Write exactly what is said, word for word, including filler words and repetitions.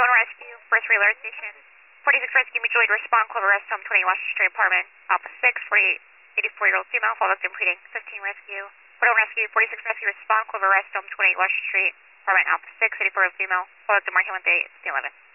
one Rescue, First Relay Station. forty-six Rescue, mutual aid respond, Clover Rest, Home twenty Washington Street, Apartment, Alpha six, forty-eight, eighty-four-year-old female, fall victim treating, fifteen Rescue. forty-one Rescue, forty-six Rescue, respond, Clover Rest, Home twenty-eight Washington Street, Apartment, Alpha six, eighty-four-year-old female, fall victim, marking one thirty-eight, eleven.